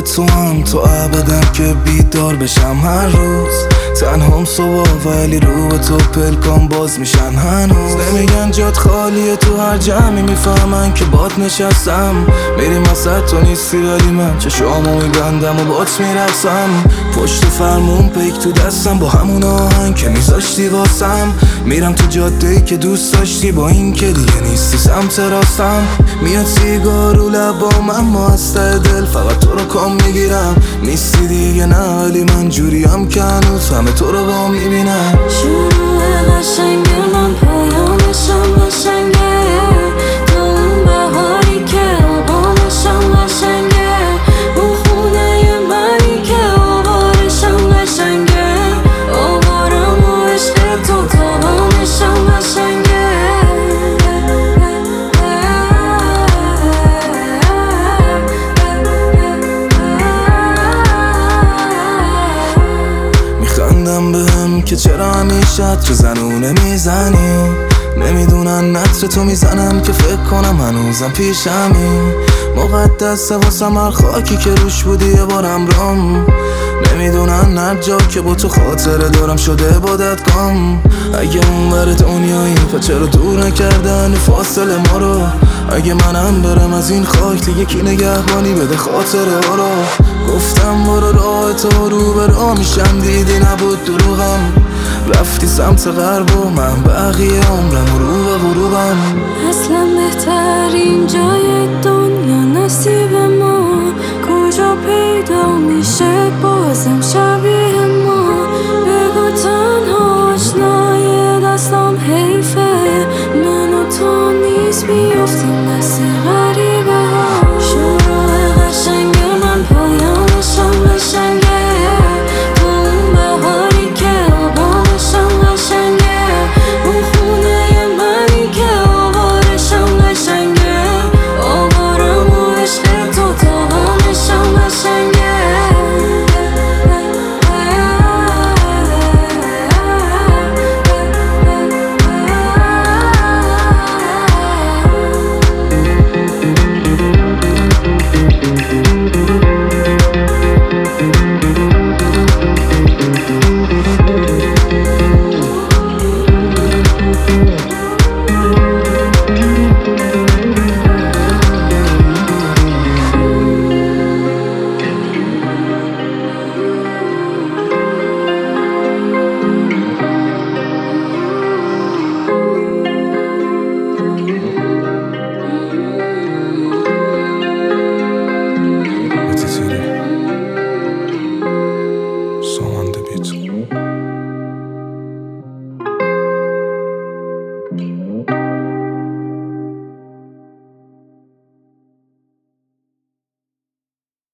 تو هم تو ابدم که بیدار بشم هر روز تنهام صبح ولی رو به تو پلکام باز میشن هنوز نمیگن جات خالیه تو هر جمعی میفهمن که باد نشستم میریم وسط تو نیستی ولی من چشامو میبندم و بات میرقصم پشت فرمون پیک تو دستم با همون آهنگ که میذاشتی واسم میرم تو جاده‌ای که دوست داشتی با این که دیگه نیستی سمت راستم میاد سیگار رو لبام اما از ته دل فقط تو رو کام میگیرم نیستی دیگه نه ولی من جوریم که هنوز همه تو رو با میبینم شروع قشنگه من پایانشم قشنگه تو اون بهاری که آبانشم قشنگه اون خونه منی که آوارشم قشنگه آوارم و عشق تو تابانشم قشنگه میخندم بهم که چرا همیشه تو زنونه میزنی نمیدونن نطر تو میزنم که فکر کنم هنوزم پیشمی مقدسه واسم هر خاکی که روش بودی یه بارم رام نمیدونن هر جا که با تو خاطره دارم شده عبادتگاه اگه اون بر دنیایی پا چرا دور نکردن فاصله ما رو اگه منم برم از این خاک دیگه کی نگهبانی بده خاطره ها رو گفتم برو راه تو رو به راه میشم دیدی نبود دروغم رفتی سمت غرب و من بقیه عمرم رو به غروبم اصلا بهترین جای دنیا نصیب ما کجا پیدا میشه بازم شبیه ما بگو تنها آشنای دستم حیفه من و تو نیست بیافتیم